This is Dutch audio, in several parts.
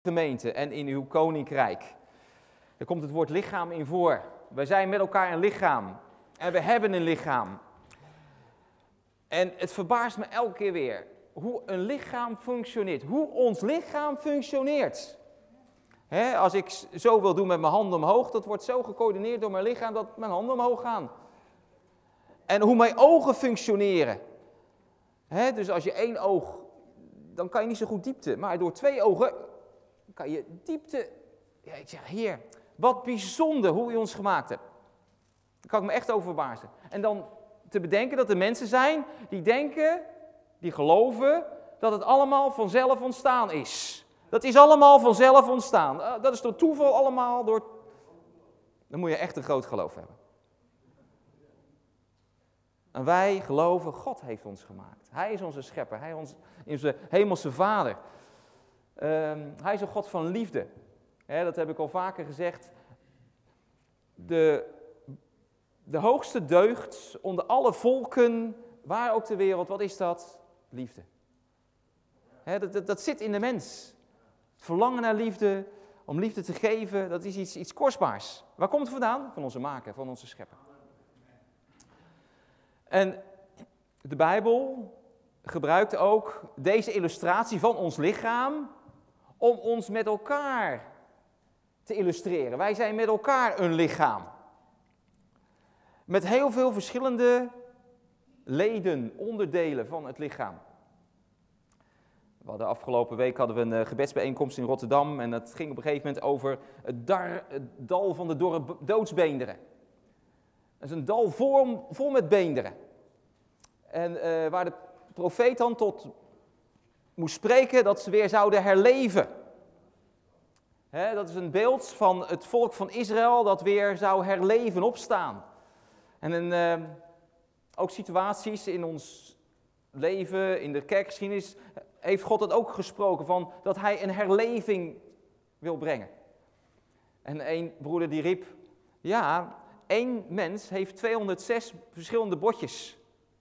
gemeente en in uw koninkrijk. Daar komt het woord lichaam in voor. Wij zijn met elkaar een lichaam. En we hebben een lichaam. En het verbaast me elke keer weer hoe een lichaam functioneert. Hoe ons lichaam functioneert. Als ik zo wil doen met mijn handen omhoog, dat wordt zo gecoördineerd door mijn lichaam dat mijn handen omhoog gaan. En hoe mijn ogen functioneren. Dus als je 1 oog, dan kan je niet zo goed diepte. Maar door 2 ogen kan je diepte. Ja, ik zeg, Heer, wat bijzonder hoe u ons gemaakt hebt. Daar kan ik me echt over verbazen. En dan te bedenken dat er mensen zijn die denken, die geloven, dat het allemaal vanzelf ontstaan is. Dat is allemaal vanzelf ontstaan. Dat is door toeval allemaal. Dan moet je echt een groot geloof hebben. En wij geloven, God heeft ons gemaakt. Hij is onze schepper. Hij is onze hemelse vader. Hij is een God van liefde. Dat heb ik al vaker gezegd. De hoogste deugd onder alle volken, waar ook ter wereld, wat is dat? Liefde. Dat zit in de mens. Het verlangen naar liefde, om liefde te geven, dat is iets kostbaars. Waar komt het vandaan? Van onze maker, van onze schepper. En de Bijbel gebruikt ook deze illustratie van ons lichaam om ons met elkaar te illustreren. Wij zijn met elkaar een lichaam. Met heel veel verschillende leden, onderdelen van het lichaam. Afgelopen week hadden we een gebedsbijeenkomst in Rotterdam en dat ging op een gegeven moment over het dal van de dorre doodsbeenderen. Dat is een dal vol met beenderen. En waar de profeet dan tot moest spreken dat ze weer zouden herleven. Dat is een beeld van het volk van Israël dat weer zou herleven, opstaan. En ook situaties in ons leven, in de kerkgeschiedenis, heeft God het ook gesproken van dat hij een herleving wil brengen. En een broeder die riep, ja, 1 mens heeft 206 verschillende botjes.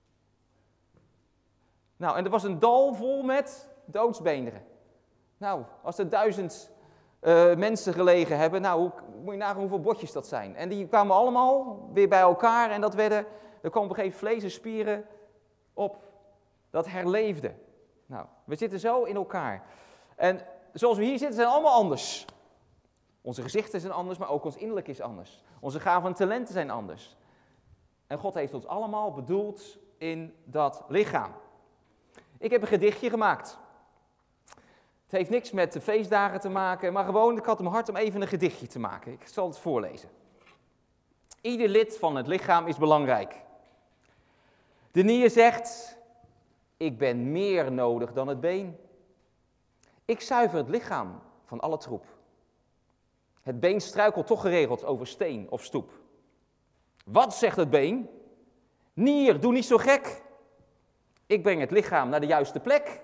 Nou, en er was een dal vol met doodsbeenderen. Nou, als er 1000 mensen gelegen hebben, nou, moet je nagaan hoeveel botjes dat zijn. En die kwamen allemaal weer bij elkaar en er kwam op een gegeven vlees en spieren op. Dat herleefde. Nou, we zitten zo in elkaar. En zoals we hier zitten zijn allemaal anders. Onze gezichten zijn anders, maar ook ons innerlijk is anders. Onze gaven en talenten zijn anders. En God heeft ons allemaal bedoeld in dat lichaam. Ik heb een gedichtje gemaakt. Het heeft niks met de feestdagen te maken, maar gewoon, ik had hem hard om even een gedichtje te maken. Ik zal het voorlezen. Ieder lid van het lichaam is belangrijk. De nier zegt, ik ben meer nodig dan het been. Ik zuiver het lichaam van alle troep. Het been struikelt toch geregeld over steen of stoep. Wat zegt het been? Nier, doe niet zo gek. Ik breng het lichaam naar de juiste plek.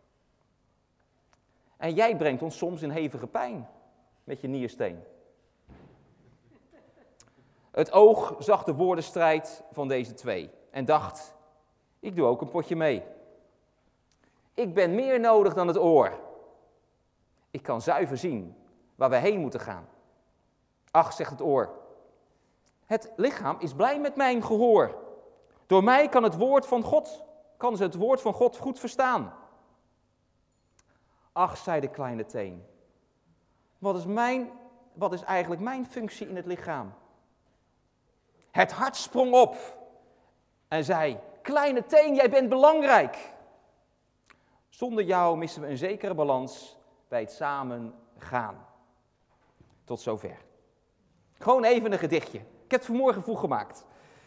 En jij brengt ons soms in hevige pijn met je niersteen. Het oog zag de woordenstrijd van deze 2 en dacht, ik doe ook een potje mee. Ik ben meer nodig dan het oor. Ik kan zuiver zien waar we heen moeten gaan. Ach, zegt het oor, het lichaam is blij met mijn gehoor. Door mij kan ze het woord van God goed verstaan. Ach, zei de kleine teen, wat is eigenlijk mijn functie in het lichaam? Het hart sprong op en zei, kleine teen, jij bent belangrijk. Zonder jou missen we een zekere balans bij het samen gaan. Tot zover. Gewoon even een gedichtje. Ik heb het vanmorgen vroeg gemaakt.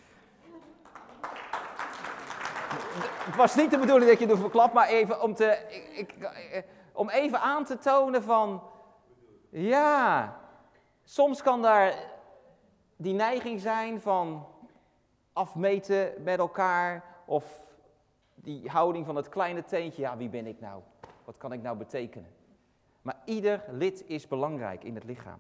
Het was niet de bedoeling dat je ervoor klapt, maar even om even aan te tonen van, ja, soms kan daar die neiging zijn van afmeten met elkaar of die houding van het kleine teentje, ja, wie ben ik nou? Wat kan ik nou betekenen? Maar ieder lid is belangrijk in het lichaam.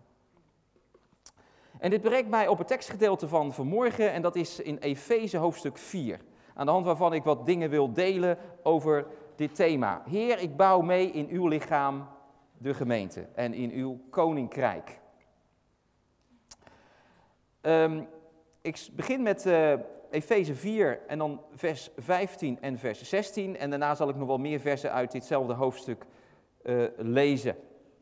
En dit brengt mij op het tekstgedeelte van vanmorgen en dat is in Efeze hoofdstuk 4. Aan de hand waarvan ik wat dingen wil delen over dit thema. Heer, ik bouw mee in uw lichaam, de gemeente en in uw koninkrijk. Ik begin met Efeze 4 en dan vers 15 en vers 16. En daarna zal ik nog wel meer versen uit ditzelfde hoofdstuk lezen.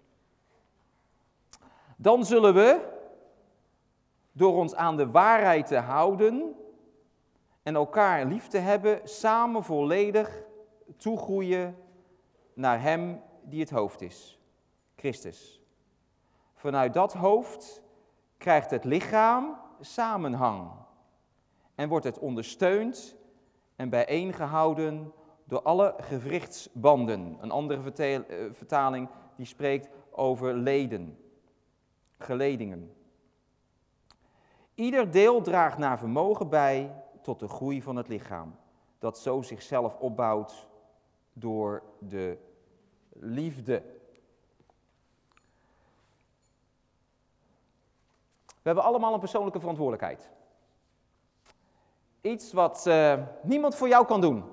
Dan zullen we, door ons aan de waarheid te houden en elkaar lief te hebben, samen volledig toegroeien naar Hem die het hoofd is, Christus. Vanuit dat hoofd krijgt het lichaam samenhang en wordt het ondersteund en bijeengehouden door alle gewrichtsbanden. Een andere vertaling die spreekt over leden, geledingen. Ieder deel draagt naar vermogen bij tot de groei van het lichaam, dat zo zichzelf opbouwt door de liefde. We hebben allemaal een persoonlijke verantwoordelijkheid. Iets wat niemand voor jou kan doen.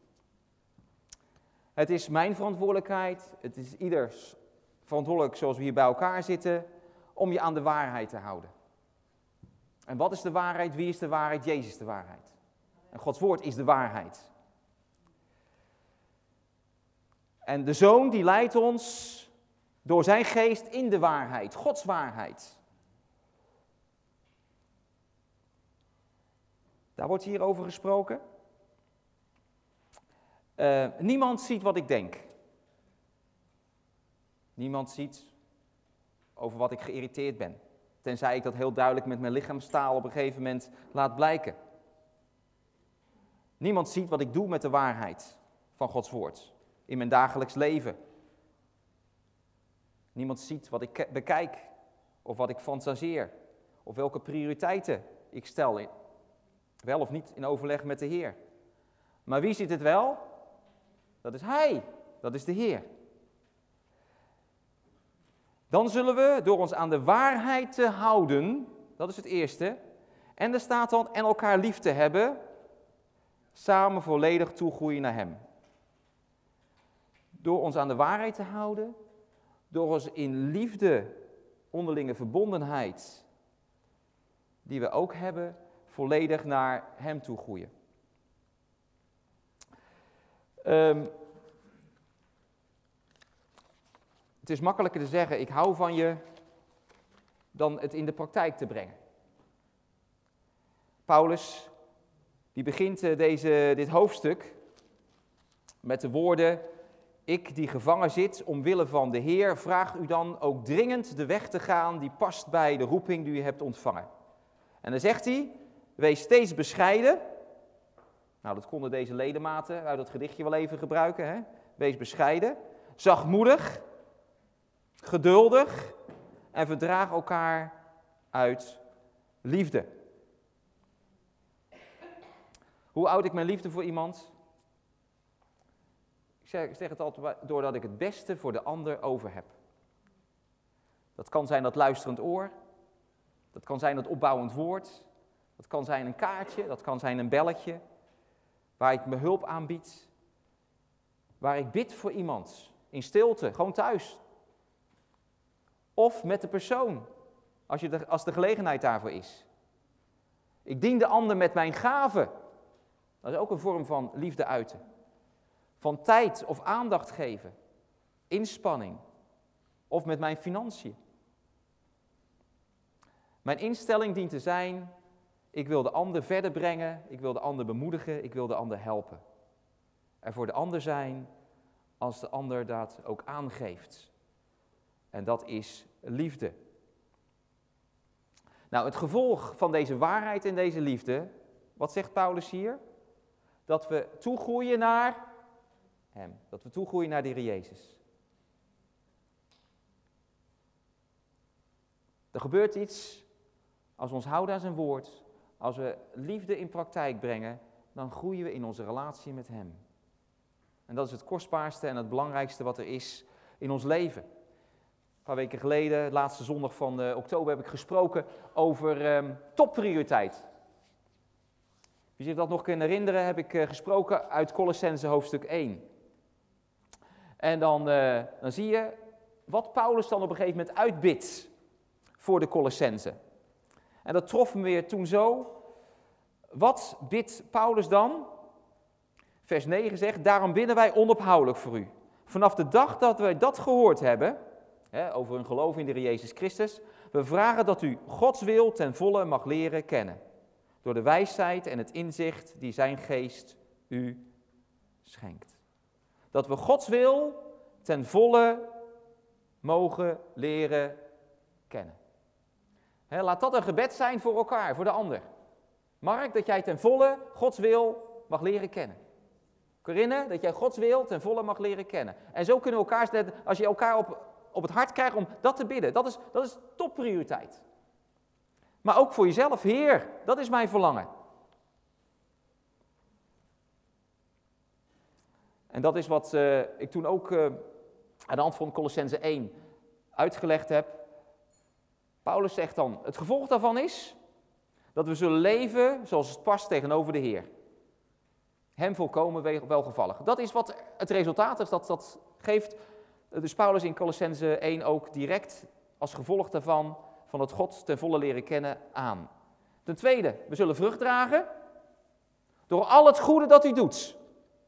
Het is mijn verantwoordelijkheid, het is ieders verantwoordelijk zoals we hier bij elkaar zitten, om je aan de waarheid te houden. En wat is de waarheid? Wie is de waarheid? Jezus is de waarheid. En Gods woord is de waarheid. En de Zoon die leidt ons door zijn geest in de waarheid, Gods waarheid. Daar wordt hier over gesproken. Niemand ziet wat ik denk. Niemand ziet over wat ik geïrriteerd ben. Tenzij ik dat heel duidelijk met mijn lichaamstaal op een gegeven moment laat blijken. Niemand ziet wat ik doe met de waarheid van Gods woord in mijn dagelijks leven. Niemand ziet wat ik bekijk of wat ik fantaseer of welke prioriteiten ik stel, wel of niet in overleg met de Heer. Maar wie ziet het wel? Dat is Hij, dat is de Heer. Dan zullen we door ons aan de waarheid te houden, dat is het eerste. En er staat dan, en elkaar lief te hebben, samen volledig toegroeien naar Hem. Door ons aan de waarheid te houden, door ons in liefde, onderlinge verbondenheid, die we ook hebben, volledig naar Hem toe groeien. Het is makkelijker te zeggen, ik hou van je, dan het in de praktijk te brengen. Paulus, die begint dit hoofdstuk met de woorden, ik die gevangen zit omwille van de Heer, vraag u dan ook dringend de weg te gaan die past bij de roeping die u hebt ontvangen. En dan zegt hij, wees steeds bescheiden. Nou, dat konden deze ledematen uit het gedichtje wel even gebruiken. Hè? Wees bescheiden, zachtmoedig, geduldig en verdraag elkaar uit liefde. Hoe houd ik mijn liefde voor iemand? Ik zeg het altijd doordat ik het beste voor de ander over heb. Dat kan zijn dat luisterend oor. Dat kan zijn dat opbouwend woord. Dat kan zijn een kaartje. Dat kan zijn een belletje. Waar ik me hulp aanbied. Waar ik bid voor iemand. In stilte, gewoon thuis. Of met de persoon. Als de gelegenheid daarvoor is. Ik dien de ander met mijn gaven. Dat is ook een vorm van liefde uiten. Van tijd of aandacht geven. Inspanning. Of met mijn financiën. Mijn instelling dient te zijn, ik wil de ander verder brengen, ik wil de ander bemoedigen, ik wil de ander helpen. Er voor de ander zijn als de ander dat ook aangeeft. En dat is liefde. Nou, het gevolg van deze waarheid en deze liefde, wat zegt Paulus hier? Dat we toegroeien naar Hem, dat we toegroeien naar de Heer Jezus. Er gebeurt iets. Als we ons houden aan zijn woord, als we liefde in praktijk brengen, dan groeien we in onze relatie met Hem. En dat is het kostbaarste en het belangrijkste wat er is in ons leven. Een paar weken geleden, de laatste zondag van oktober, heb ik gesproken over topprioriteit. Wie zich dat nog kan herinneren, heb ik gesproken uit Kolossenzen hoofdstuk 1. En dan zie je wat Paulus dan op een gegeven moment uitbidt voor de Colossenzen. En dat trof me weer toen zo. Wat bidt Paulus dan? Vers 9 zegt, daarom bidden wij onophoudelijk voor u. Vanaf de dag dat wij dat gehoord hebben, over hun geloof in de Heer Jezus Christus, we vragen dat u Gods wil ten volle mag leren kennen. Door de wijsheid en het inzicht die zijn geest u schenkt. Dat we Gods wil ten volle mogen leren kennen. Laat dat een gebed zijn voor elkaar, voor de ander. Mark, dat jij ten volle Gods wil mag leren kennen. Corinne, dat jij Gods wil ten volle mag leren kennen. En zo kunnen we elkaar, als je elkaar op het hart krijgt om dat te bidden, dat is topprioriteit. Maar ook voor jezelf, Heer, dat is mijn verlangen. En dat is wat ik toen ook aan de hand van Colossenzen 1 uitgelegd heb. Paulus zegt dan, het gevolg daarvan is dat we zullen leven zoals het past tegenover de Heer. Hem volkomen welgevallig. Dat is wat het resultaat is, dat geeft dus Paulus in Colossenzen 1 ook direct als gevolg daarvan, van het God ten volle leren kennen aan. Ten tweede, we zullen vrucht dragen door al het goede dat hij doet.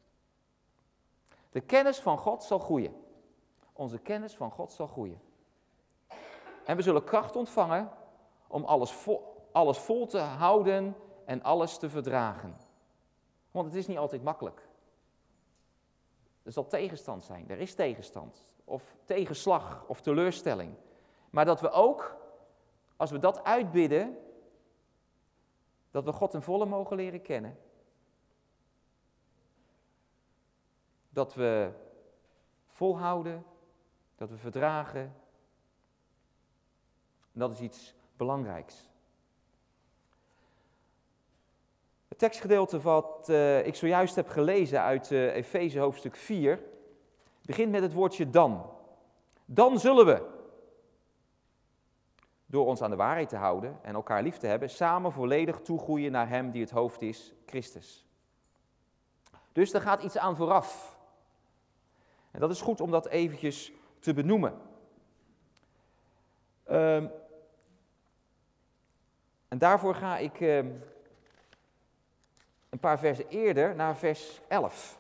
De kennis van God zal groeien. Onze kennis van God zal groeien. En we zullen kracht ontvangen om alles vol te houden en alles te verdragen. Want het is niet altijd makkelijk. Er zal tegenstand zijn, er is tegenstand. Of tegenslag of teleurstelling. Maar dat we ook, als we dat uitbidden, dat we God ten volle mogen leren kennen. Dat we volhouden, dat we verdragen. Dat is iets belangrijks. Het tekstgedeelte wat ik zojuist heb gelezen uit Efeze hoofdstuk 4, begint met het woordje dan. Dan zullen we, door ons aan de waarheid te houden en elkaar lief te hebben, samen volledig toegroeien naar hem die het hoofd is, Christus. Dus er gaat iets aan vooraf. En dat is goed om dat eventjes te benoemen. En daarvoor ga ik een paar versen eerder naar vers 11.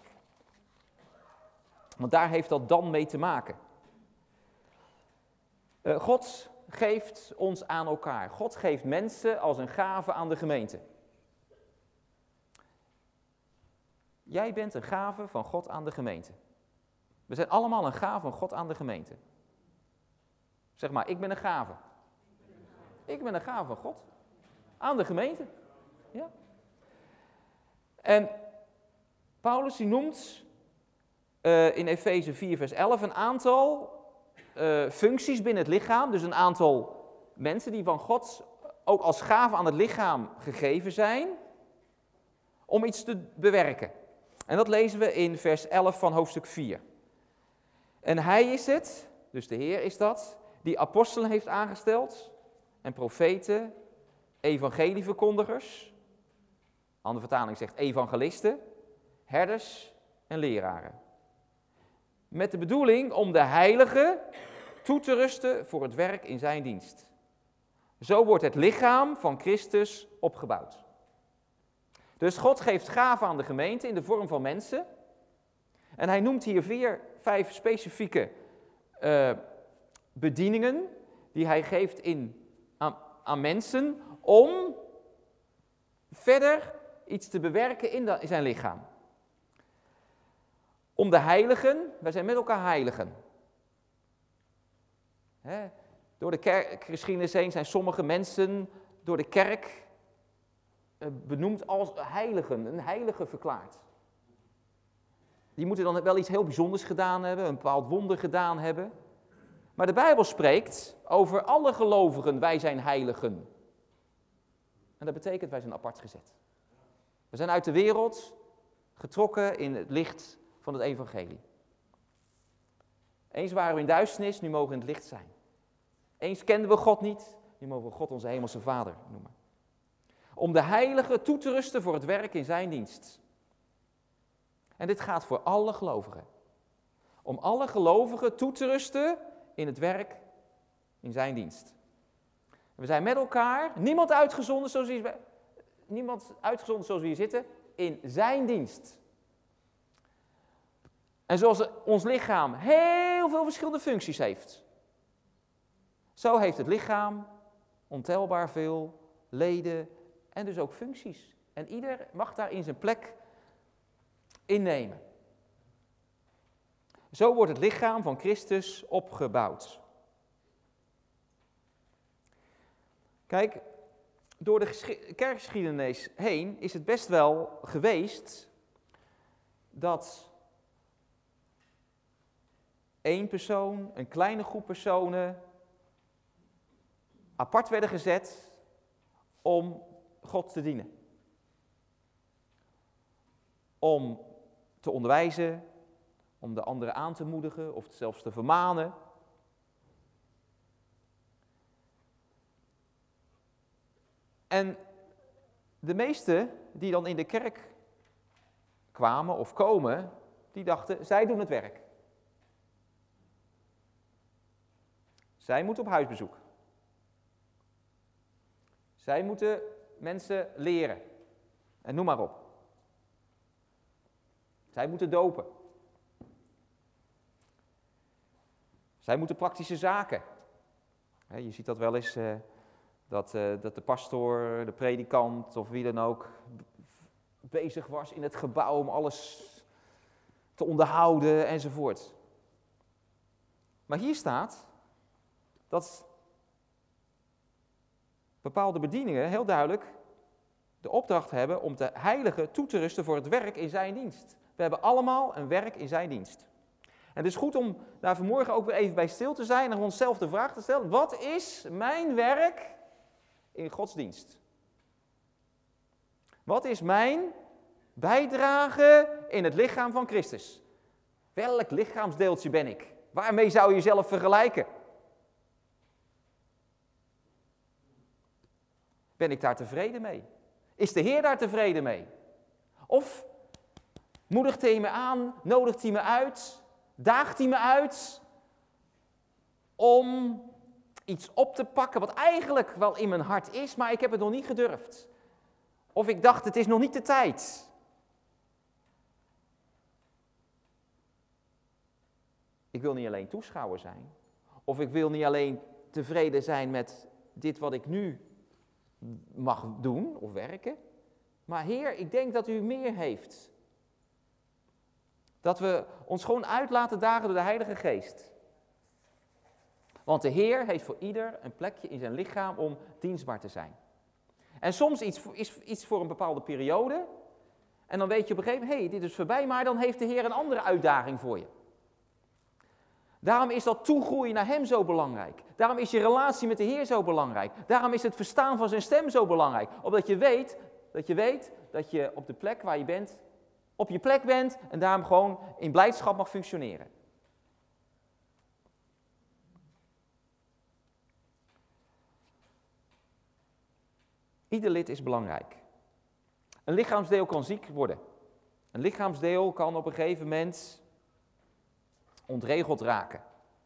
Want daar heeft dat dan mee te maken. God geeft ons aan elkaar. God geeft mensen als een gave aan de gemeente. Jij bent een gave van God aan de gemeente. We zijn allemaal een gave van God aan de gemeente. Zeg maar, ik ben een gave. Ik ben een gave van God aan de gemeente. Ja. En Paulus die noemt in Efeze 4 vers 11 een aantal functies binnen het lichaam. Dus een aantal mensen die van God ook als gave aan het lichaam gegeven zijn om iets te bewerken. En dat lezen we in vers 11 van hoofdstuk 4. En hij is het, dus de Heer is dat, die apostelen heeft aangesteld en profeten, evangelieverkondigers, andere vertaling zegt evangelisten, herders en leraren. Met de bedoeling om de heiligen toe te rusten voor het werk in zijn dienst. Zo wordt het lichaam van Christus opgebouwd. Dus God geeft gaven aan de gemeente in de vorm van mensen. En hij noemt hier 5 specifieke bedieningen die hij geeft aan mensen om verder iets te bewerken in zijn lichaam. Om de heiligen, wij zijn met elkaar heiligen. Door de kerkgeschiedenis heen zijn sommige mensen door de kerk benoemd als heiligen, een heilige verklaard. Die moeten dan wel iets heel bijzonders gedaan hebben, een bepaald wonder gedaan hebben. Maar de Bijbel spreekt over alle gelovigen, wij zijn heiligen. En dat betekent, wij zijn apart gezet. We zijn uit de wereld getrokken in het licht van het evangelie. Eens waren we in duisternis, nu mogen we in het licht zijn. Eens kenden we God niet, nu mogen we God onze hemelse Vader noemen. Om de heiligen toe te rusten voor het werk in zijn dienst. En dit gaat voor alle gelovigen. Om alle gelovigen toe te rusten in het werk, in zijn dienst. We zijn met elkaar, niemand uitgezonden zoals we hier zitten, in zijn dienst. En zoals ons lichaam heel veel verschillende functies heeft, zo heeft het lichaam ontelbaar veel leden en dus ook functies. En ieder mag daarin zijn plek innemen. Zo wordt het lichaam van Christus opgebouwd. Kijk, door de kerkgeschiedenis heen is het best wel geweest dat één persoon, een kleine groep personen, apart werden gezet om God te dienen. Om te onderwijzen, om de anderen aan te moedigen of zelfs te vermanen. En de meesten die dan in de kerk kwamen of komen, die dachten, zij doen het werk. Zij moeten op huisbezoek. Zij moeten mensen leren. En noem maar op. Zij moeten dopen. Zij moeten praktische zaken. Je ziet dat wel eens, dat de pastoor, de predikant of wie dan ook bezig was in het gebouw om alles te onderhouden enzovoort. Maar hier staat dat bepaalde bedieningen heel duidelijk de opdracht hebben om de heilige toe te rusten voor het werk in zijn dienst. We hebben allemaal een werk in zijn dienst. En het is goed om daar vanmorgen ook weer even bij stil te zijn en onszelf de vraag te stellen: wat is mijn werk in Gods dienst? Wat is mijn bijdrage in het lichaam van Christus? Welk lichaamsdeeltje ben ik? Waarmee zou je jezelf vergelijken? Ben ik daar tevreden mee? Is de Heer daar tevreden mee? Of moedigt hij me aan, nodigt hij me uit, daagt hij me uit om iets op te pakken wat eigenlijk wel in mijn hart is, maar ik heb het nog niet gedurfd. Of ik dacht, het is nog niet de tijd. Ik wil niet alleen toeschouwer zijn, of ik wil niet alleen tevreden zijn met dit wat ik nu mag doen of werken. Maar Heer, ik denk dat u meer heeft. Dat we ons gewoon uit laten dagen door de Heilige Geest. Want de Heer heeft voor ieder een plekje in zijn lichaam om dienstbaar te zijn. En soms iets voor een bepaalde periode. En dan weet je op een gegeven moment, dit is voorbij, maar dan heeft de Heer een andere uitdaging voor je. Daarom is dat toegroeien naar Hem zo belangrijk. Daarom is je relatie met de Heer zo belangrijk. Daarom is het verstaan van zijn stem zo belangrijk. Omdat je weet dat je op de plek waar je bent, op je plek bent en daarom gewoon in blijdschap mag functioneren. Ieder lid is belangrijk. Een lichaamsdeel kan ziek worden. Een lichaamsdeel kan op een gegeven moment ontregeld raken.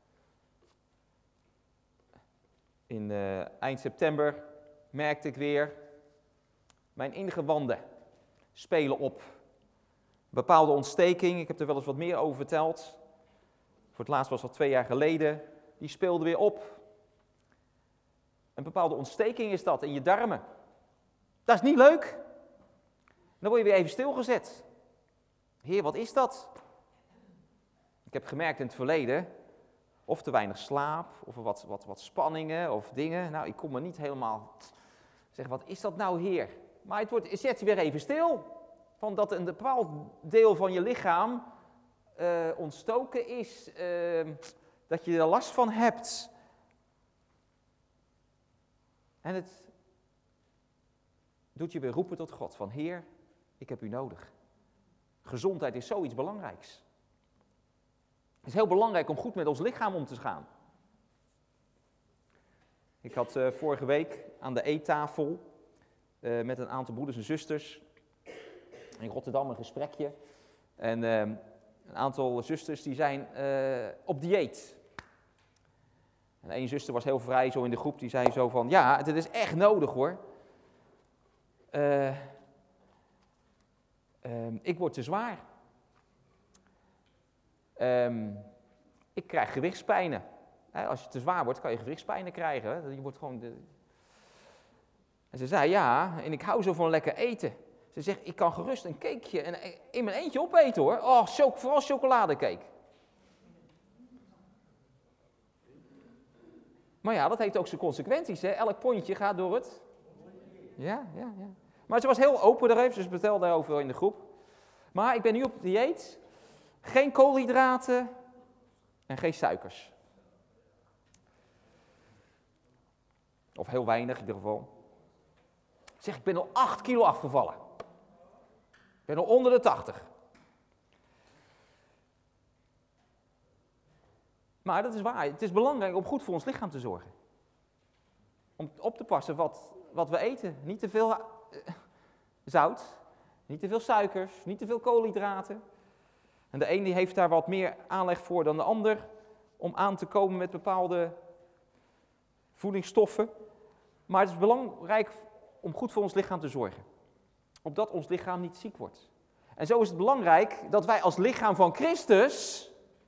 In eind september merkte ik weer, mijn ingewanden spelen op. Bepaalde ontsteking, ik heb er wel eens wat meer over verteld. Voor het laatst was dat 2 jaar geleden. Die speelde weer op. Een bepaalde ontsteking is dat in je darmen. Dat is niet leuk. Dan word je weer even stilgezet. Heer, wat is dat? Ik heb gemerkt in het verleden, of te weinig slaap, of wat spanningen of dingen. Nou, ik kon me niet helemaal zeggen, wat is dat nou, Heer? Maar het zet je weer even stil. Van dat een bepaald deel van je lichaam ontstoken is, dat je er last van hebt. En het doet je weer roepen tot God, van Heer, ik heb u nodig. Gezondheid is zoiets belangrijks. Het is heel belangrijk om goed met ons lichaam om te gaan. Ik had vorige week aan de eettafel met een aantal broeders en zusters in Rotterdam een gesprekje. En een aantal zusters die zijn op dieet. En één zuster was heel vrij zo in de groep, die zei zo van, ja, het is echt nodig hoor. Ik word te zwaar. Ik krijg gewichtspijnen. Als je te zwaar wordt, kan je gewichtspijnen krijgen. Hè? Je wordt gewoon En ze zei, ja, en ik hou zo van lekker eten. Ze zegt, ik kan gerust een cakeje in mijn eentje opeten hoor. Oh, vooral chocoladecake. Maar ja, dat heeft ook zijn consequenties. Hè? Elk pondje gaat door het. Ja. Maar ze was heel open daarover, dus ze vertelde daarover in de groep. Maar ik ben nu op dieet. Geen koolhydraten en geen suikers. Of heel weinig in ieder geval. Zeg, ik ben al 8 kilo afgevallen. Ik ben al onder de 80. Maar dat is waar. Het is belangrijk om goed voor ons lichaam te zorgen. Om op te passen wat we eten. Niet te veel zout, niet te veel suikers, niet te veel koolhydraten. En de een die heeft daar wat meer aanleg voor dan de ander om aan te komen met bepaalde voedingsstoffen. Maar het is belangrijk om goed voor ons lichaam te zorgen. Opdat ons lichaam niet ziek wordt. En zo is het belangrijk dat wij als lichaam van Christus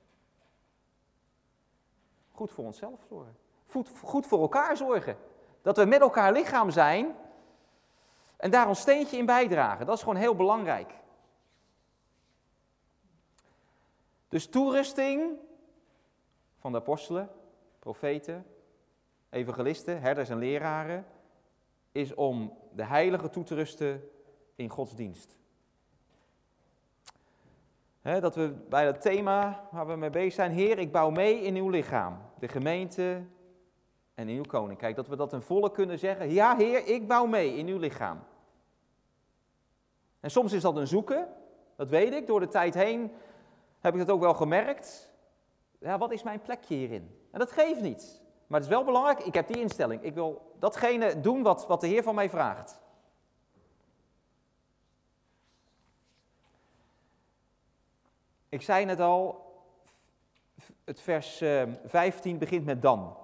goed voor onszelf zorgen. Goed voor elkaar zorgen. Dat we met elkaar lichaam zijn en daar ons steentje in bijdragen. Dat is gewoon heel belangrijk. Dus toerusting van de apostelen, profeten, evangelisten, herders en leraren is om de heiligen toe te rusten in Gods dienst. Dat we bij het thema waar we mee bezig zijn, Heer, ik bouw mee in uw lichaam, de gemeente en in uw koninkrijk. Dat we dat in volle kunnen zeggen, ja Heer, ik bouw mee in uw lichaam. En soms is dat een zoeken, dat weet ik, door de tijd heen heb ik dat ook wel gemerkt. Ja, wat is mijn plekje hierin? En dat geeft niet. Maar het is wel belangrijk, ik heb die instelling. Ik wil datgene doen wat de Heer van mij vraagt. Ik zei net al, het vers 15 begint met dan.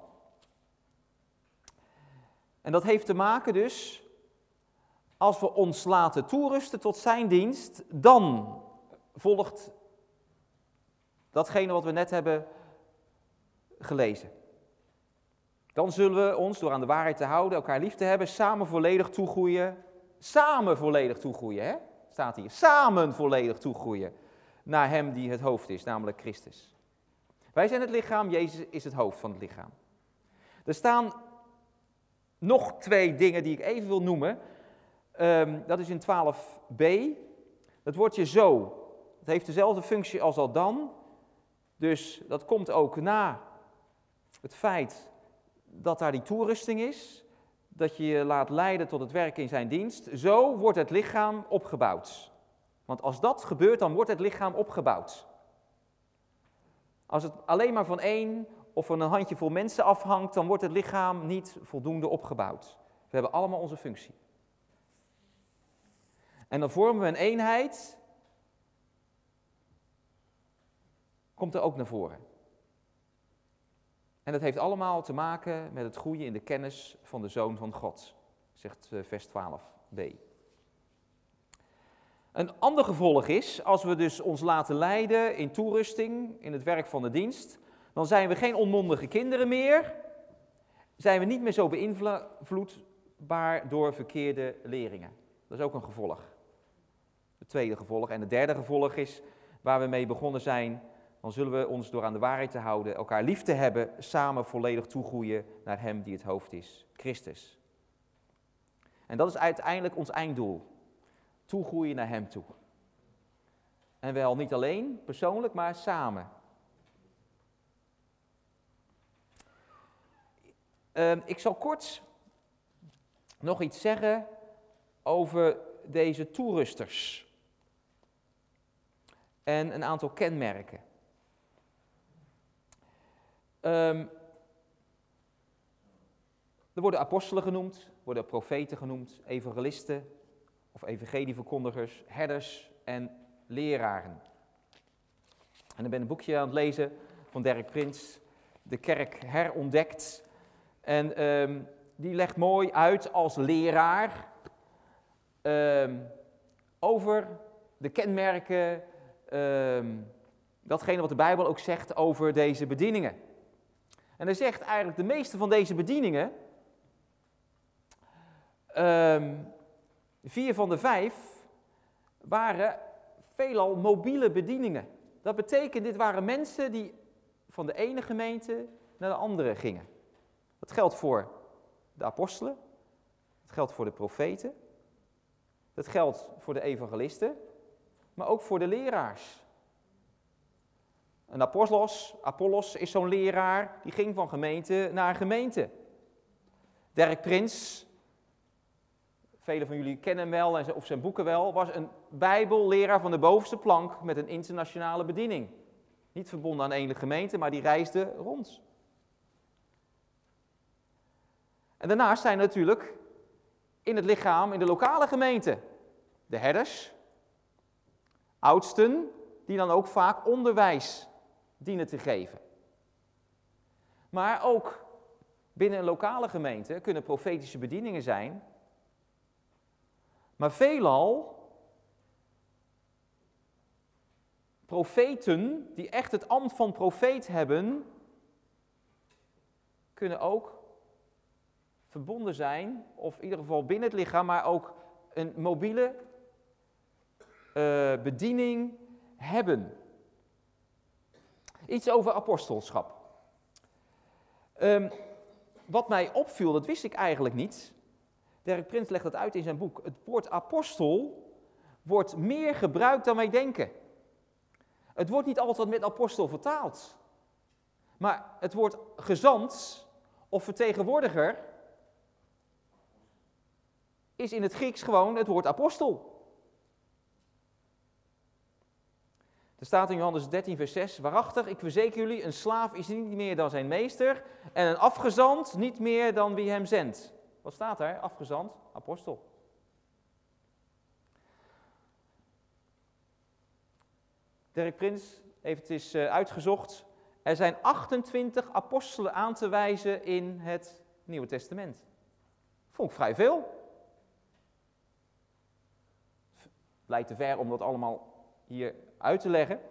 En dat heeft te maken dus, als we ons laten toerusten tot zijn dienst, dan volgt datgene wat we net hebben gelezen. Dan zullen we ons, door aan de waarheid te houden, elkaar lief te hebben, samen volledig toegroeien. Samen volledig toegroeien, hè? Staat hier. Samen volledig toegroeien naar hem die het hoofd is, namelijk Christus. Wij zijn het lichaam, Jezus is het hoofd van het lichaam. Er staan nog 2 dingen die ik even wil noemen. Dat is in 12b. Het woordje zo. Het heeft dezelfde functie als al dan. Dus dat komt ook na het feit dat daar die toerusting is. Dat je je laat leiden tot het werk in zijn dienst. Zo wordt het lichaam opgebouwd. Want als dat gebeurt, dan wordt het lichaam opgebouwd. Als het alleen maar van 1 of van een handjevol mensen afhangt, dan wordt het lichaam niet voldoende opgebouwd. We hebben allemaal onze functie. En dan vormen we een eenheid. Komt er ook naar voren. En dat heeft allemaal te maken met het groeien in de kennis van de Zoon van God, zegt vers 12b. Een ander gevolg is, als we dus ons laten leiden in toerusting, in het werk van de dienst, dan zijn we geen onmondige kinderen meer, zijn we niet meer zo beïnvloedbaar door verkeerde leringen. Dat is ook een gevolg. Het tweede gevolg. En het derde gevolg is, waar we mee begonnen zijn, dan zullen we ons door aan de waarheid te houden, elkaar lief te hebben, samen volledig toegroeien naar hem die het hoofd is, Christus. En dat is uiteindelijk ons einddoel. Toegroeien naar hem toe. En wel niet alleen, persoonlijk, maar samen. Ik zal kort nog iets zeggen over deze toerusters. En een aantal kenmerken. Er worden apostelen genoemd, worden profeten genoemd, evangelisten of evangelieverkondigers, herders en leraren. En ik ben een boekje aan het lezen van Derek Prins, de kerk herontdekt. En die legt mooi uit als leraar over de kenmerken, datgene wat de Bijbel ook zegt over deze bedieningen. En hij zegt eigenlijk de meeste van deze bedieningen, 4 van de 5, waren veelal mobiele bedieningen. Dat betekent, dit waren mensen die van de ene gemeente naar de andere gingen. Dat geldt voor de apostelen, dat geldt voor de profeten, dat geldt voor de evangelisten, maar ook voor de leraars. Een Apollos is zo'n leraar, die ging van gemeente naar gemeente. Derk Prins, velen van jullie kennen hem wel of zijn boeken wel, was een bijbelleraar van de bovenste plank met een internationale bediening. Niet verbonden aan één gemeente, maar die reisde rond. En daarnaast zijn er natuurlijk in het lichaam, in de lokale gemeente, de herders, oudsten, die dan ook vaak onderwijs dienen te geven. Maar ook binnen een lokale gemeente kunnen profetische bedieningen zijn, maar veelal profeten die echt het ambt van profeet hebben, kunnen ook verbonden zijn, of in ieder geval binnen het lichaam, maar ook een mobiele bediening hebben. Iets over apostelschap. Wat mij opviel, dat wist ik eigenlijk niet. Derk Prins legt dat uit in zijn boek. Het woord apostel wordt meer gebruikt dan wij denken. Het wordt niet altijd met apostel vertaald. Maar het woord gezant of vertegenwoordiger is in het Grieks gewoon het woord apostel. Er staat in Johannes 13 vers 6, waarachtig, ik verzeker jullie, een slaaf is niet meer dan zijn meester en een afgezant niet meer dan wie hem zendt. Wat staat er? Afgezant, apostel. Derk Prins heeft het eens uitgezocht. Er zijn 28 apostelen aan te wijzen in het Nieuwe Testament. Vond ik vrij veel. Lijkt te ver om dat allemaal hier uit te leggen.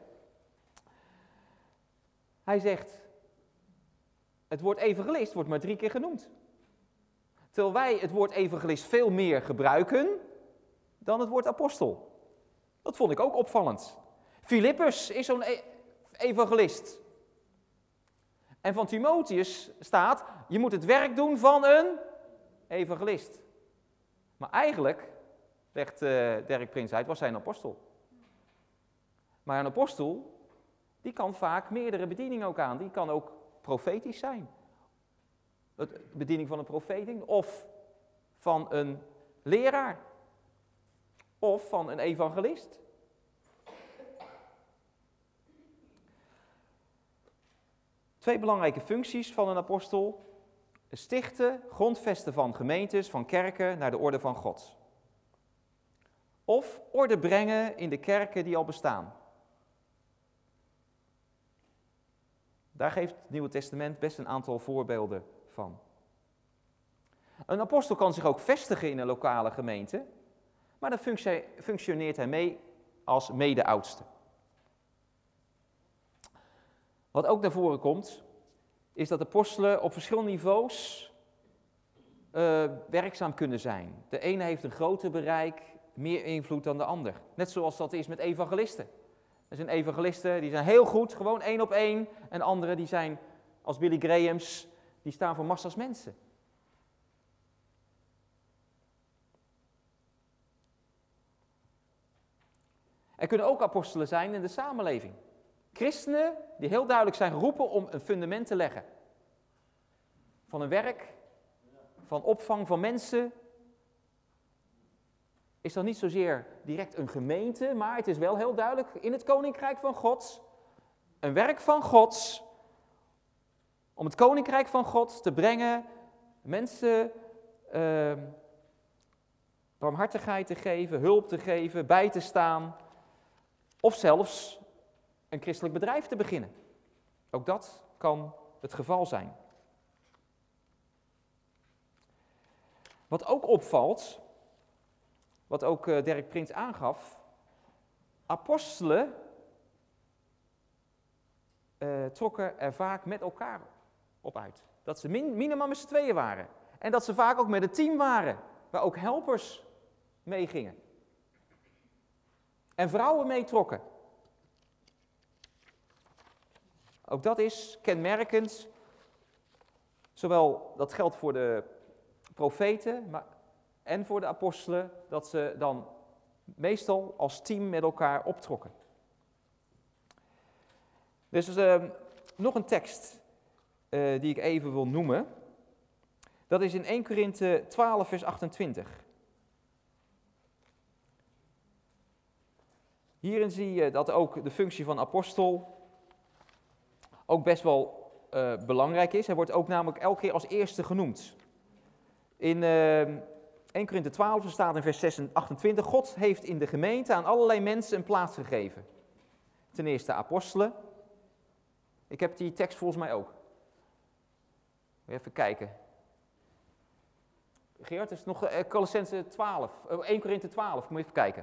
Hij zegt, het woord evangelist wordt maar 3 keer genoemd. Terwijl wij het woord evangelist veel meer gebruiken dan het woord apostel. Dat vond ik ook opvallend. Filippus is zo'n evangelist. En van Timotheus staat, je moet het werk doen van een evangelist. Maar eigenlijk, legt Derk Prins uit, was hij een apostel. Maar een apostel, die kan vaak meerdere bedieningen ook aan. Die kan ook profetisch zijn. De bediening van een profeet of van een leraar. Of van een evangelist. Twee belangrijke functies van een apostel. Stichten, grondvesten van gemeentes, van kerken naar de orde van God. Of orde brengen in de kerken die al bestaan. Daar geeft het Nieuwe Testament best een aantal voorbeelden van. Een apostel kan zich ook vestigen in een lokale gemeente, maar dan functioneert hij mee als mede-oudste. Wat ook naar voren komt, is dat apostelen op verschillende niveaus werkzaam kunnen zijn. De ene heeft een groter bereik, meer invloed dan de ander. Net zoals dat is met evangelisten. Er zijn evangelisten die zijn heel goed, gewoon 1 op 1. En anderen die zijn als Billy Grahams, die staan voor massa's mensen. Er kunnen ook apostelen zijn in de samenleving. Christenen die heel duidelijk zijn geroepen om een fundament te leggen. Van een werk, van opvang van mensen. Is dan niet zozeer direct een gemeente, maar het is wel heel duidelijk in het Koninkrijk van God. Een werk van God. Om het Koninkrijk van God te brengen. Mensen barmhartigheid te geven, hulp te geven, bij te staan. Of zelfs een christelijk bedrijf te beginnen. Ook dat kan het geval zijn. Wat ook opvalt, wat ook Derk Prins aangaf, apostelen trokken er vaak met elkaar op uit. Dat ze minimaal met z'n tweeën waren. En dat ze vaak ook met een team waren, waar ook helpers meegingen. En vrouwen meetrokken. Ook dat is kenmerkend. Zowel dat geldt voor de profeten en voor de apostelen, dat ze dan meestal als team met elkaar optrokken. Dus nog een tekst die ik even wil noemen. Dat is in 1 Korinthe 12 vers 28. Hierin zie je dat ook de functie van apostel ook best wel belangrijk is. Hij wordt ook namelijk elke keer als eerste genoemd. In 1 Korinthe 12 staat in vers 28, God heeft in de gemeente aan allerlei mensen een plaats gegeven. Ten eerste apostelen. Ik heb die tekst volgens mij ook. Even kijken. Gerard, is nog Colossense 12, 1 Korinthe 12, kom even kijken.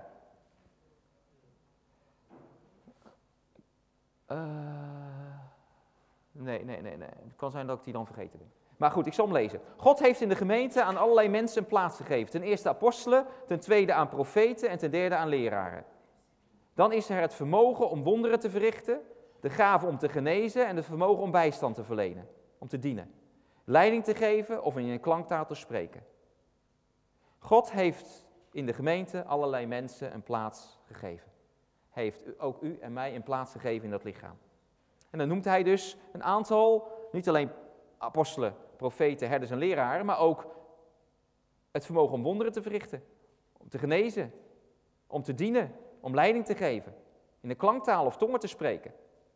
Nee. Het kan zijn dat ik die dan vergeten ben. Maar goed, ik zal hem lezen. God heeft in de gemeente aan allerlei mensen een plaats gegeven. Ten eerste apostelen, ten tweede aan profeten en ten derde aan leraren. Dan is er het vermogen om wonderen te verrichten, de gave om te genezen en het vermogen om bijstand te verlenen, om te dienen. Leiding te geven of in een klanktaal te spreken. God heeft in de gemeente allerlei mensen een plaats gegeven. Hij heeft ook u en mij een plaats gegeven in dat lichaam. En dan noemt hij dus een aantal, niet alleen apostelen, profeten, herders en leraren, maar ook het vermogen om wonderen te verrichten, om te genezen, om te dienen, om leiding te geven, in een klanktaal of tongen te spreken.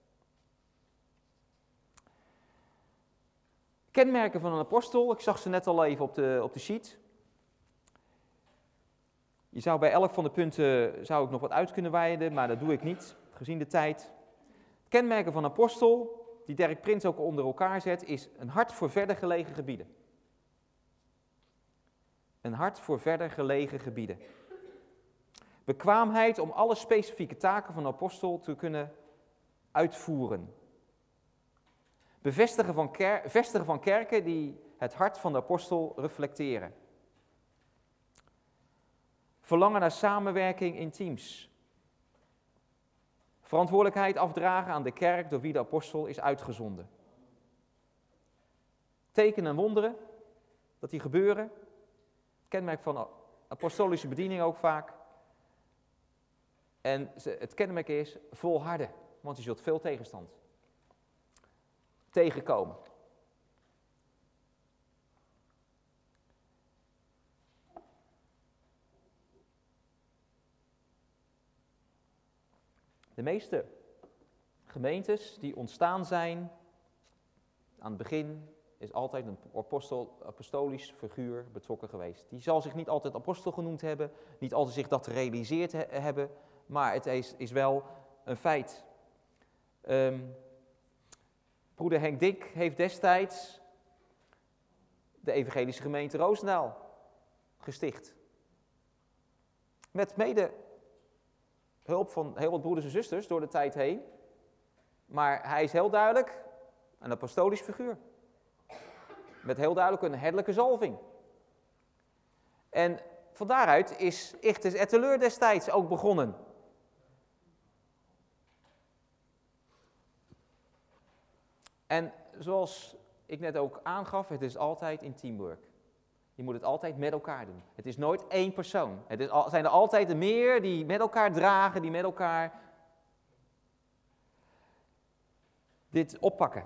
Kenmerken van een apostel, ik zag ze net al even op de sheet. Je zou bij elk van de punten zou ik nog wat uit kunnen wijden, maar dat doe ik niet, gezien de tijd. Kenmerken van een apostel, die Derk Prins ook onder elkaar zet, is een hart voor verder gelegen gebieden. Een hart voor verder gelegen gebieden. Bekwaamheid om alle specifieke taken van een apostel te kunnen uitvoeren. Vestigen van kerken die het hart van de apostel reflecteren. Verlangen naar samenwerking in teams. Verantwoordelijkheid afdragen aan de kerk door wie de apostel is uitgezonden. Tekenen en wonderen, dat die gebeuren. Kenmerk van apostolische bediening ook vaak. En het kenmerk is volharden, want je zult veel tegenstand tegenkomen. De meeste gemeentes die ontstaan zijn, aan het begin is altijd een apostolisch figuur betrokken geweest. Die zal zich niet altijd apostel genoemd hebben, niet altijd zich dat gerealiseerd hebben, maar het is wel een feit. Broeder Henk Dink heeft destijds de evangelische gemeente Roosendaal gesticht. Met mede hulp van heel wat broeders en zusters door de tijd heen. Maar hij is heel duidelijk een apostolisch figuur. Met heel duidelijk een herderlijke zalving. En van daaruit is Ichthys Etteleur destijds ook begonnen. En zoals ik net ook aangaf, het is altijd in teamwork. Je moet het altijd met elkaar doen. Het is nooit één persoon. Zijn er altijd meer die met elkaar dragen, die met elkaar dit oppakken.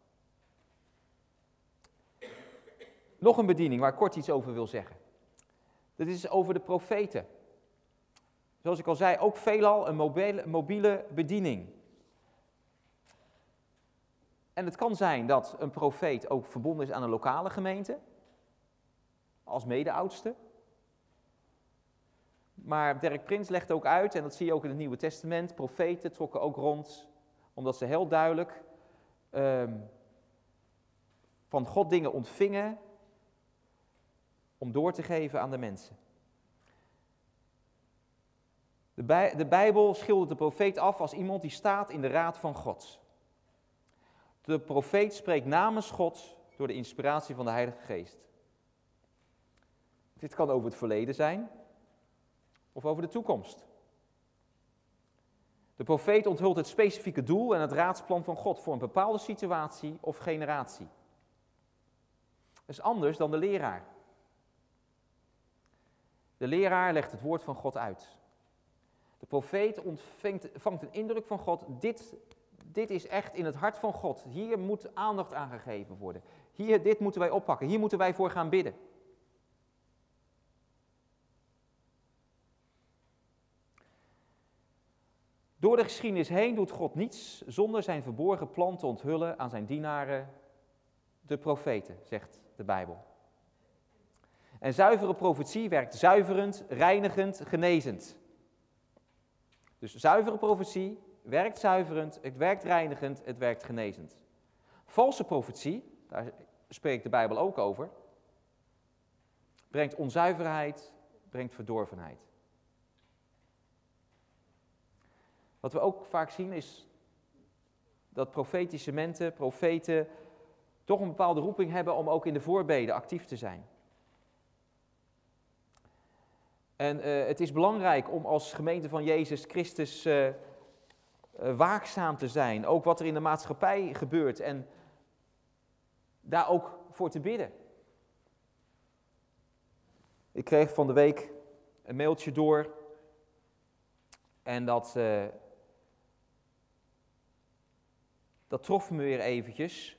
Nog een bediening waar ik kort iets over wil zeggen. Dat is over de profeten. Zoals ik al zei, ook veelal een mobiele bediening. En het kan zijn dat een profeet ook verbonden is aan een lokale gemeente, als mede-oudste. Maar Derk Prins legt ook uit, en dat zie je ook in het Nieuwe Testament, profeten trokken ook rond, omdat ze heel duidelijk van God dingen ontvingen om door te geven aan de mensen. De Bijbel schildert de profeet af als iemand die staat in de raad van God. De profeet spreekt namens God door de inspiratie van de Heilige Geest. Dit kan over het verleden zijn of over de toekomst. De profeet onthult het specifieke doel en het raadsplan van God voor een bepaalde situatie of generatie. Dat is anders dan de leraar. De leraar legt het woord van God uit. De profeet vangt een indruk van God. Dit is echt in het hart van God. Hier moet aandacht aan gegeven worden. Dit moeten wij oppakken. Hier moeten wij voor gaan bidden. Door de geschiedenis heen doet God niets zonder zijn verborgen plan te onthullen aan zijn dienaren, de profeten, zegt de Bijbel. En zuivere profetie werkt zuiverend, reinigend, genezend. Dus zuivere profetie werkt zuiverend, het werkt reinigend, het werkt genezend. Valse profetie, daar spreekt de Bijbel ook over, brengt onzuiverheid, brengt verdorvenheid. Wat we ook vaak zien is dat profetische mensen, profeten, toch een bepaalde roeping hebben om ook in de voorbeden actief te zijn. En het is belangrijk om als gemeente van Jezus Christus waakzaam te zijn. Ook wat er in de maatschappij gebeurt en daar ook voor te bidden. Ik kreeg van de week een mailtje door en dat trof me weer eventjes.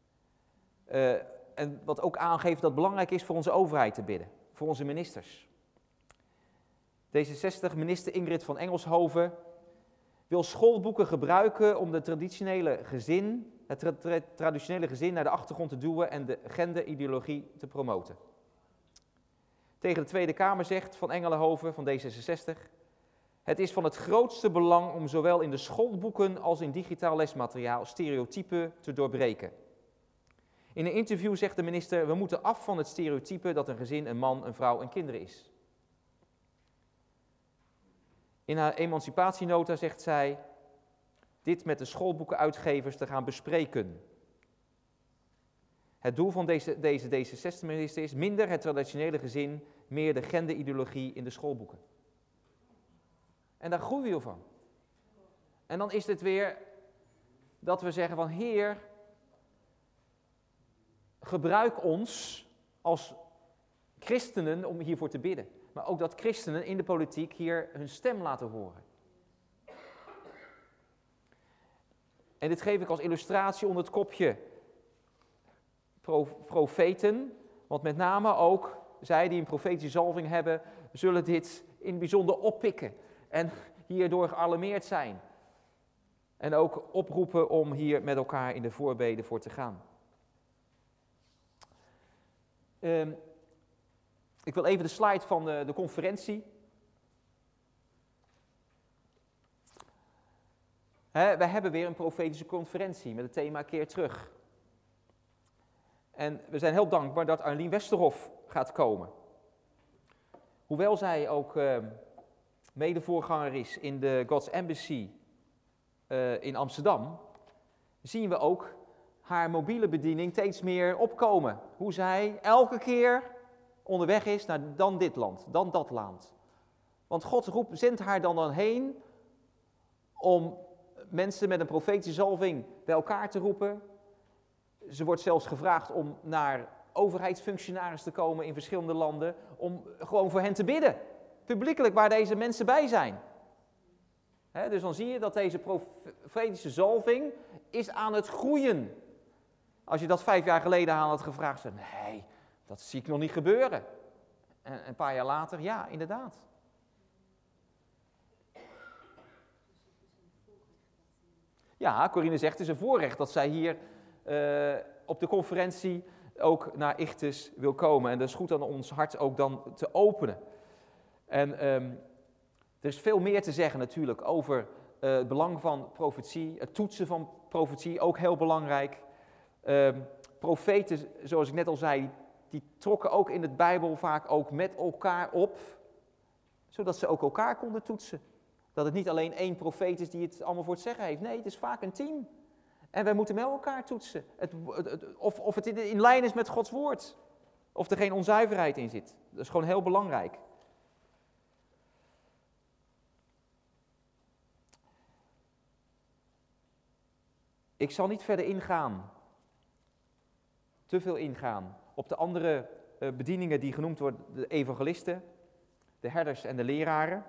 En wat ook aangeeft dat het belangrijk is voor onze overheid te bidden, voor onze ministers. D66-minister Ingrid van Engelshoven wil schoolboeken gebruiken om het traditionele gezin naar de achtergrond te duwen en de genderideologie te promoten. Tegen de Tweede Kamer zegt Van Engelshoven van D66... Het is van het grootste belang om zowel in de schoolboeken als in digitaal lesmateriaal stereotypen te doorbreken. In een interview zegt de minister, we moeten af van het stereotype dat een gezin een man, een vrouw en kinderen is. In haar emancipatienota zegt zij, dit met de schoolboekenuitgevers te gaan bespreken. Het doel van deze D66-minister is minder het traditionele gezin, meer de genderideologie in de schoolboeken. En daar groeien we van. En dan is het weer dat we zeggen van Heer, gebruik ons als christenen om hiervoor te bidden. Maar ook dat christenen in de politiek hier hun stem laten horen. En dit geef ik als illustratie onder het kopje profeten. Want met name ook zij die een profetische zalving hebben, zullen dit in het bijzonder oppikken. En hierdoor gealarmeerd zijn. En ook oproepen om hier met elkaar in de voorbeden voor te gaan. Ik wil even de slide van de conferentie. Wij hebben weer een profetische conferentie met het thema Keer terug. En we zijn heel dankbaar dat Arlien Westerhof gaat komen. Hoewel zij ook medevoorganger is in de God's Embassy in Amsterdam, zien we ook haar mobiele bediening steeds meer opkomen. Hoe zij elke keer onderweg is naar dan dit land, dan dat land. Want God zendt haar dan heen om mensen met een profetische zalving bij elkaar te roepen. Ze wordt zelfs gevraagd om naar overheidsfunctionaris te komen in verschillende landen, om gewoon voor hen te bidden. Publiekelijk waar deze mensen bij zijn. Dus dan zie je dat deze profetische zalving is aan het groeien. Als je dat 5 jaar geleden aan had gevraagd, zei nee, dat zie ik nog niet gebeuren. En een paar jaar later, ja, inderdaad. Ja, Corine zegt, het is een voorrecht dat zij hier op de conferentie ook naar Ichthus wil komen. En dat is goed aan ons hart ook dan te openen. En er is veel meer te zeggen natuurlijk over het belang van profetie, het toetsen van profetie, ook heel belangrijk. profeten, zoals ik net al zei, die trokken ook in de Bijbel vaak ook met elkaar op, zodat ze ook elkaar konden toetsen. Dat het niet alleen één profeet is die het allemaal voor het zeggen heeft. Nee, het is vaak een team. En wij moeten met elkaar toetsen. Of het in lijn is met Gods woord. Of er geen onzuiverheid in zit. Dat is gewoon heel belangrijk. Ik zal niet verder ingaan, te veel ingaan, op de andere bedieningen die genoemd worden, de evangelisten, de herders en de leraren.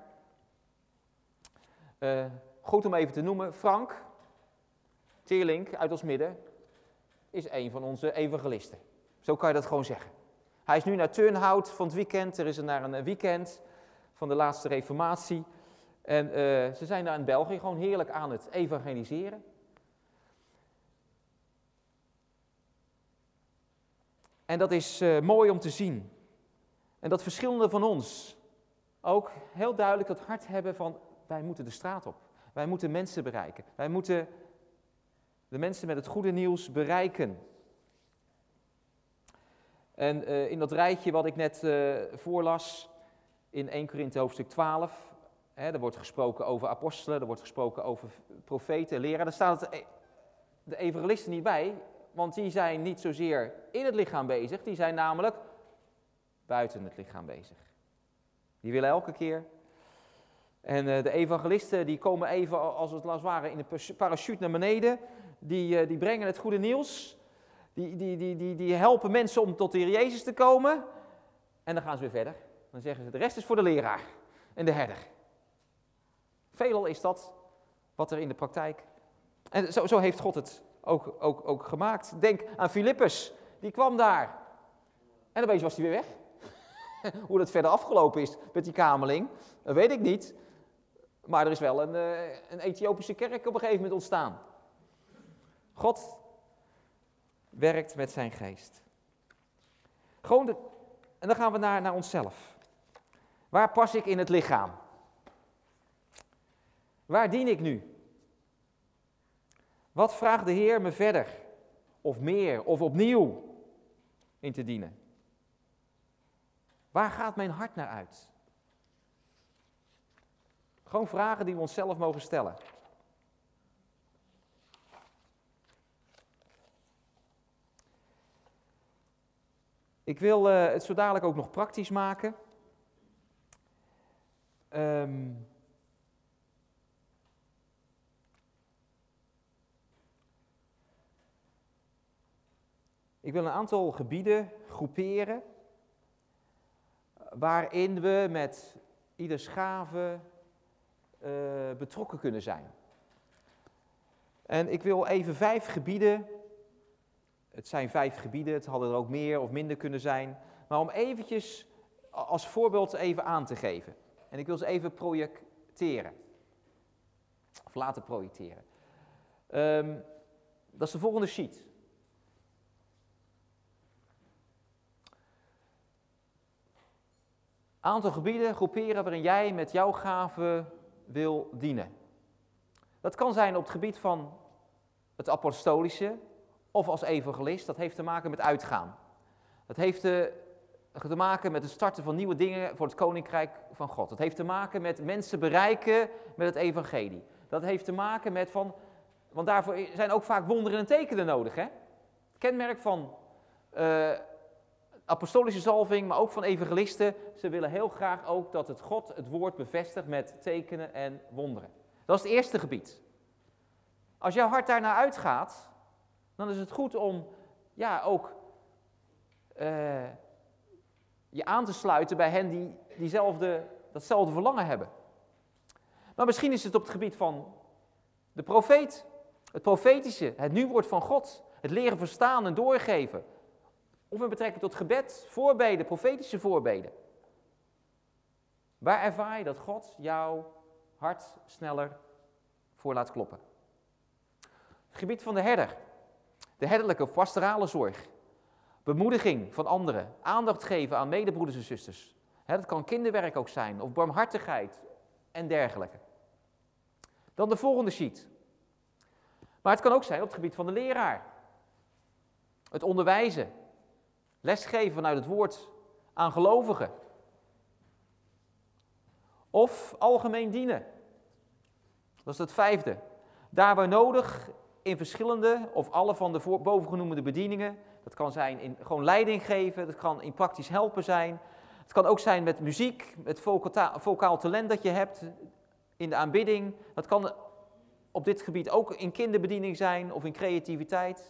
Goed om even te noemen, Frank Teerlink uit ons midden is een van onze evangelisten. Zo kan je dat gewoon zeggen. Hij is nu naar Turnhout van het weekend, er is er naar een weekend van de laatste reformatie. En ze zijn daar in België gewoon heerlijk aan het evangeliseren. En dat is mooi om te zien. En dat verschillende van ons ook heel duidelijk dat hart hebben van wij moeten de straat op. Wij moeten mensen bereiken. Wij moeten de mensen met het goede nieuws bereiken. En in dat rijtje wat ik net voorlas, in 1 Korinthe hoofdstuk 12, er wordt gesproken over apostelen, er wordt gesproken over profeten, leraren. Daar staat de evangelisten niet bij, want die zijn niet zozeer in het lichaam bezig, die zijn namelijk buiten het lichaam bezig. Die willen elke keer. En de evangelisten die komen even als het ware in een parachute naar beneden, die brengen het goede nieuws, die helpen mensen om tot de Heer Jezus te komen en dan gaan ze weer verder. Dan zeggen ze de rest is voor de leraar en de herder. Veelal is dat wat er in de praktijk. En zo heeft God het ook gemaakt. Denk aan Filippus, die kwam daar. En opeens was hij weer weg. Hoe dat verder afgelopen is met die kameling, dat weet ik niet. Maar er is wel een Ethiopische kerk op een gegeven moment ontstaan. God werkt met zijn geest. En dan gaan we naar onszelf. Waar pas ik in het lichaam? Waar dien ik nu? Wat vraagt de Heer me verder, of meer, of opnieuw in te dienen? Waar gaat mijn hart naar uit? Gewoon vragen die we onszelf mogen stellen. Ik wil het zo dadelijk ook nog praktisch maken. Ik wil een aantal gebieden groeperen waarin we met ieders gave betrokken kunnen zijn. En ik wil even 5 gebieden, het zijn 5 gebieden, het hadden er ook meer of minder kunnen zijn, maar om eventjes als voorbeeld even aan te geven. En ik wil ze even projecteren, of laten projecteren. Dat is de volgende sheet. Aantal gebieden groeperen waarin jij met jouw gave wil dienen. Dat kan zijn op het gebied van het apostolische of als evangelist. Dat heeft te maken met uitgaan. Dat heeft te maken met het starten van nieuwe dingen voor het koninkrijk van God. Dat heeft te maken met mensen bereiken met het evangelie. Dat heeft te maken met want daarvoor zijn ook vaak wonderen en tekenen nodig. Hè? Het kenmerk van apostolische zalving, maar ook van evangelisten, ze willen heel graag ook dat het God het woord bevestigt met tekenen en wonderen. Dat is het eerste gebied. Als jouw hart daarnaar uitgaat, dan is het goed om ook je aan te sluiten bij hen die datzelfde verlangen hebben. Maar misschien is het op het gebied van de profeet, het profetische, het nu-woord van God, het leren verstaan en doorgeven. Of in betrekking tot gebed, voorbeden, profetische voorbeden. Waar ervaar je dat God jouw hart sneller voor laat kloppen? Het gebied van de herder, de herderlijke of pastorale zorg, bemoediging van anderen, aandacht geven aan medebroeders en zusters. Dat kan kinderwerk ook zijn, of barmhartigheid en dergelijke. Dan de volgende sheet. Maar het kan ook zijn op het gebied van de leraar. het onderwijzen, lesgeven vanuit het woord aan gelovigen. Of algemeen dienen. Dat is het 5e. Daar waar nodig in verschillende of alle van de bovengenoemde bedieningen. Dat kan zijn in gewoon leiding geven, dat kan in praktisch helpen zijn. Het kan ook zijn met muziek, met vocaal talent dat je hebt in de aanbidding. Dat kan op dit gebied ook in kinderbediening zijn of in creativiteit.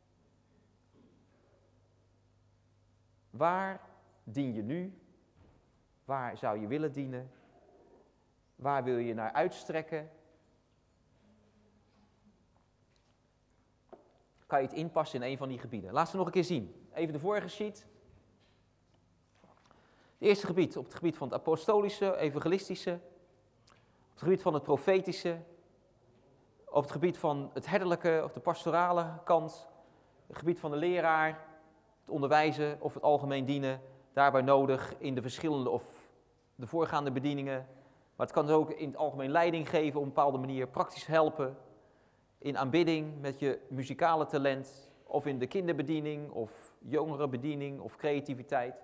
Waar dien je nu? Waar zou je willen dienen? Waar wil je naar uitstrekken? Kan je het inpassen in een van die gebieden? Laten we nog een keer zien. Even de vorige sheet. Het eerste gebied, op het gebied van het apostolische, evangelistische. Op het gebied van het profetische. Op het gebied van het herderlijke of de pastorale kant. Het gebied van de leraar. Het onderwijzen of het algemeen dienen. Daarbij nodig in de verschillende of de voorgaande bedieningen. Maar het kan ook in het algemeen leiding geven op een bepaalde manier. Praktisch helpen. In aanbidding met je muzikale talent. Of in de kinderbediening of jongerenbediening of creativiteit.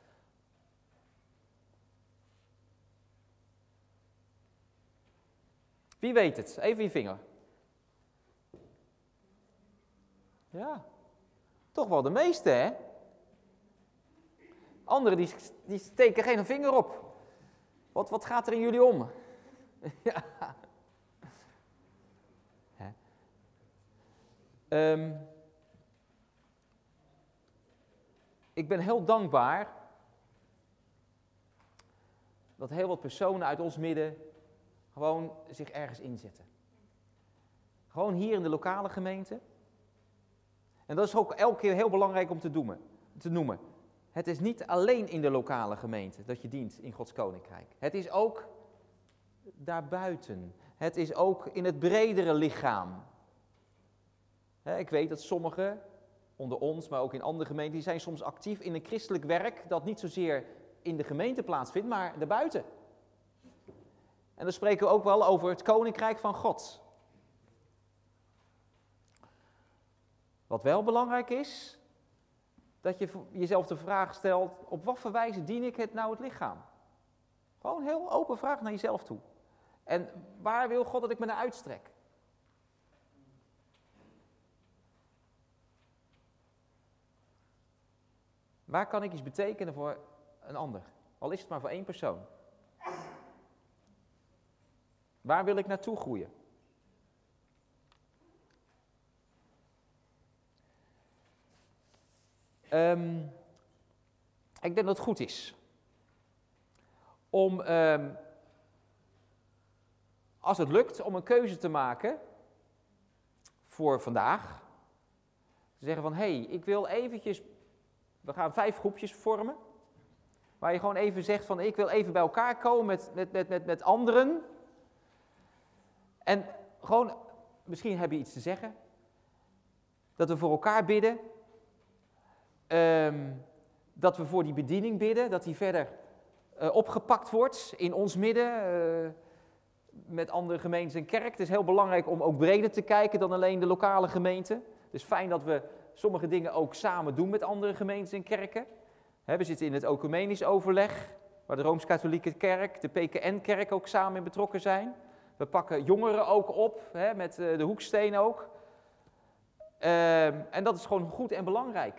Wie weet het? Even je vinger. Ja, toch wel de meeste, hè? Anderen die steken geen vinger op. Wat gaat er in jullie om? Ja. Ik ben heel dankbaar dat heel wat personen uit ons midden gewoon zich ergens inzetten. Gewoon hier in de lokale gemeente. En dat is ook elke keer heel belangrijk om te noemen. Het is niet alleen in de lokale gemeente dat je dient in Gods Koninkrijk. Het is ook daarbuiten. Het is ook in het bredere lichaam. Ik weet dat sommigen onder ons, maar ook in andere gemeenten, die zijn soms actief in een christelijk werk dat niet zozeer in de gemeente plaatsvindt, maar daarbuiten. En dan spreken we ook wel over het Koninkrijk van God. Wat wel belangrijk is, dat je jezelf de vraag stelt, op wat voor wijze dien ik het lichaam? Gewoon een heel open vraag naar jezelf toe. En waar wil God dat ik me naar uitstrek? Waar kan ik iets betekenen voor een ander? Al is het maar voor één persoon. Waar wil ik naartoe groeien? Ik denk dat het goed is om, als het lukt, om een keuze te maken voor vandaag. Te zeggen van, ik wil eventjes, we gaan 5 groepjes vormen. Waar je gewoon even zegt van, ik wil even bij elkaar komen met anderen. En gewoon, misschien heb je iets te zeggen. Dat we voor elkaar bidden. Dat we voor die bediening bidden, dat die verder opgepakt wordt in ons midden, met andere gemeentes en kerk. Het is heel belangrijk om ook breder te kijken dan alleen de lokale gemeente. Het is fijn dat we sommige dingen ook samen doen met andere gemeentes en kerken. We zitten in het ecumenisch overleg, waar de Rooms-Katholieke Kerk, de PKN-kerk ook samen in betrokken zijn. We pakken jongeren ook op, met de hoeksteen ook. En dat is gewoon goed en belangrijk.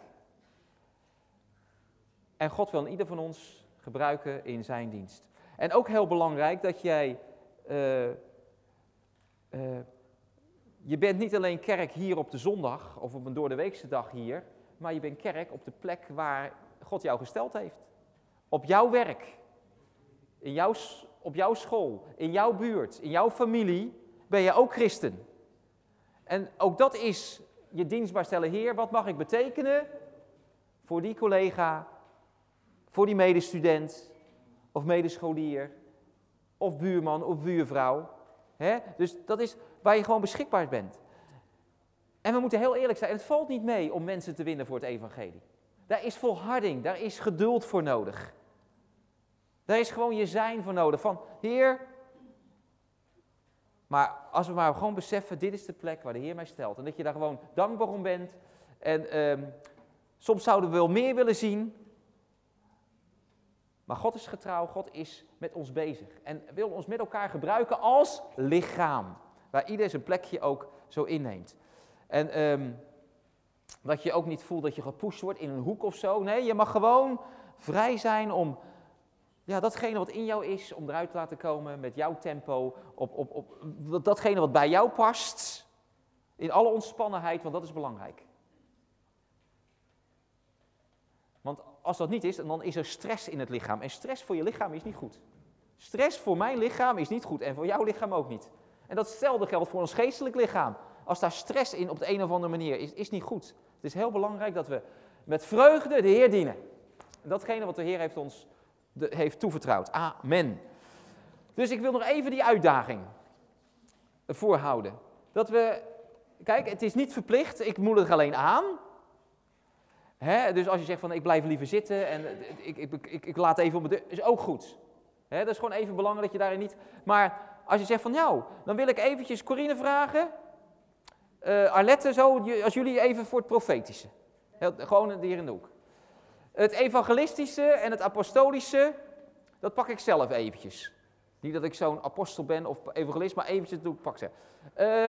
En God wil ieder van ons gebruiken in zijn dienst. En ook heel belangrijk dat jij... je bent niet alleen kerk hier op de zondag of op een doordeweekse dag hier, maar je bent kerk op de plek waar God jou gesteld heeft. Op jouw werk, op jouw school, in jouw buurt, in jouw familie ben je ook christen. En ook dat is je dienstbaar stellen. Heer, wat mag ik betekenen voor die collega, voor die medestudent of medescholier of buurman of buurvrouw. Dus dat is waar je gewoon beschikbaar bent. En we moeten heel eerlijk zijn, het valt niet mee om mensen te winnen voor het evangelie. Daar is volharding, daar is geduld voor nodig. Daar is gewoon je zijn voor nodig. Van, Heer, maar als we maar gewoon beseffen, dit is de plek waar de Heer mij stelt. En dat je daar gewoon dankbaar om bent. En Soms zouden we wel meer willen zien. Maar God is getrouw, God is met ons bezig. En wil ons met elkaar gebruiken als lichaam. Waar ieder zijn plekje ook zo inneemt. En dat je ook niet voelt dat je gepusht wordt in een hoek of zo. Nee, je mag gewoon vrij zijn om datgene wat in jou is, om eruit te laten komen met jouw tempo. Op datgene wat bij jou past. In alle ontspannenheid, want dat is belangrijk. Want als dat niet is, dan is er stress in het lichaam. En stress voor je lichaam is niet goed. Stress voor mijn lichaam is niet goed en voor jouw lichaam ook niet. En datzelfde geldt voor ons geestelijk lichaam. Als daar stress in op de een of andere manier is niet goed. Het is heel belangrijk dat we met vreugde de Heer dienen. En datgene wat de Heer heeft toevertrouwd. Amen. Dus ik wil nog even die uitdaging voorhouden. Dat we, kijk, het is niet verplicht, ik moedig alleen aan. Dus als je zegt van ik blijf liever zitten en ik laat even op mijn deur, is ook goed. Dat is gewoon even belangrijk dat je daarin niet... Maar als je zegt van nou, dan wil ik eventjes Corine vragen, Arlette zo, als jullie even voor het profetische. Gewoon hier in de hoek. Het evangelistische en het apostolische, dat pak ik zelf eventjes. Niet dat ik zo'n apostel ben of evangelist, maar eventjes doe ik pak ze.